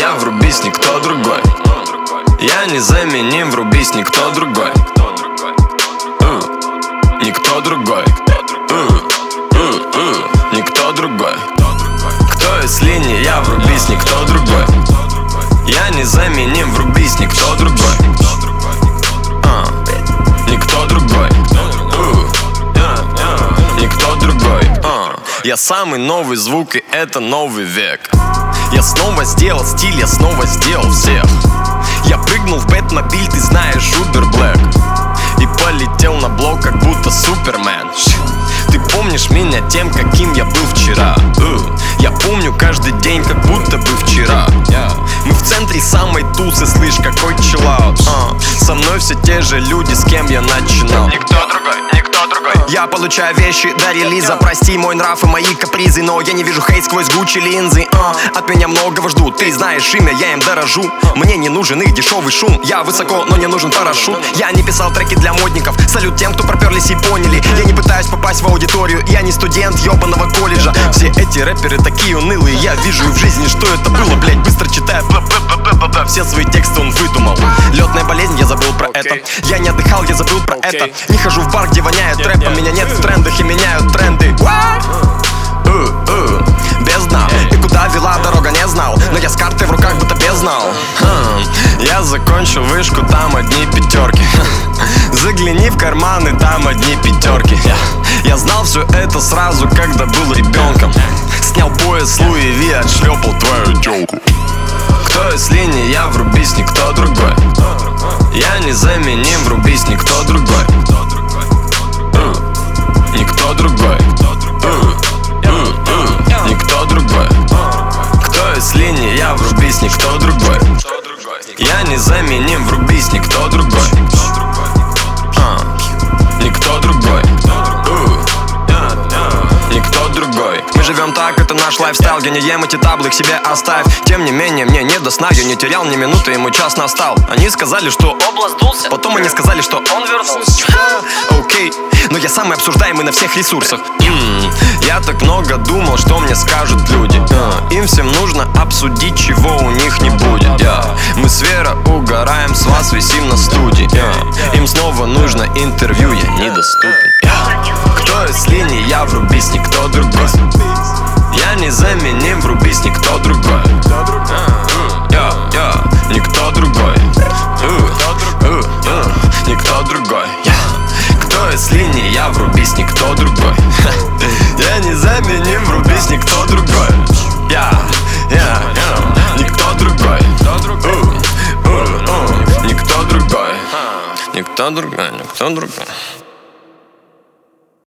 я, врубись, никто другой. Я незаменим, врубись, никто другой. Никто другой. Никто другой. Кто если не я, врубись, никто другой. Я незаменим, врубись, никто другой. Никто другой. Никто другой. Я самый новый звук, и это новый век. Я снова сделал стиль, я снова сделал всех. Я прыгнул в Бэтмобиль, ты знаешь, Uber Black, и полетел на блок, как будто Супермен. Ты помнишь меня тем, каким я был вчера. Я помню каждый день, как будто бы вчера. Мы в центре самой тусы, слышь, какой чиллаут. Со мной все те же люди, с кем я начинал. Никто другой, никто другой. Я получаю вещи до релиза. Прости мой нрав и мои капризы, но я не вижу хейт сквозь Гуччи линзы. От меня многого ждут, ты знаешь имя, я им дорожу. Мне не нужен их дешевый шум. Я высоко, но не нужен парашют. Я не писал треки для модников. Салют тем, кто проперлись и поняли. Я не пытаюсь попасть в аудиторию. Я не студент ебаного колледжа. Все эти рэперы такие унылые. Я вижу и в жизни, что это было, блять. Быстро читаю, все свои тексты он выдумал. Летная болезнь, я забыл про это. Я не отдыхал, я забыл про это. Не хожу в бар, где воняет рэпом. Меня нет в трендах и меняют тренды. Без дна. И куда вела дорога, не знал. Но я с картой в руках, будто беззнал. Я закончил вышку, там одни пятерки. Загляни в карманы, там одни пятерки. Я знал все это сразу, когда был ребенком. Снял пояс Луи Ви, отшлепал твою тёлку. Кто если не я, врубись, никто другой. Я незаменим, врубись, никто другой. Никто другой. Никто другой. Кто если не я, врубись, никто другой. Я незаменим, врубись, никто другой. Никто другой. Никто другой. Мы живем так, это наш лайфстайл. Я не ем эти таблы, к себе оставь. Тем не менее, мне не до сна. Я не терял ни минуты, ему час настал. Они сказали, что Область сдулся. потом они сказали, что Он вернулся. окей, но я самый обсуждаемый на всех ресурсах. Я так много думал, что мне скажут люди. Им всем нужно обсудить, чего у них не будет. Мы с Вера угораем, с вас висим на студии. Им снова нужно интервью, я недоступен. Кто если не я, врубись, никто другой. Я незаменим, врубись, никто другой. Никто другой. Никто другой. Кто если не я, врубись, никто другой. Я незаменим, врубись, никто другой. Никто другой. Никто другой. Никто другой. Никто другой.